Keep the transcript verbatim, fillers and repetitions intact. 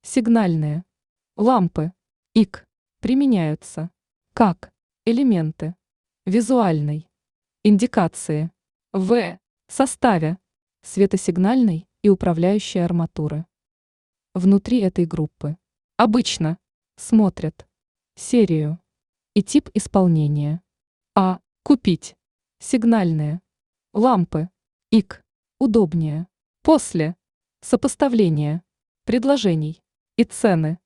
Сигнальные лампы И К применяются как элементы визуальной индикации в составе светосигнальной и управляющей арматуры. Внутри этой группы обычно смотрят серию и тип исполнения. А. Купить сигнальные лампы И К удобнее после сопоставления предложений и цены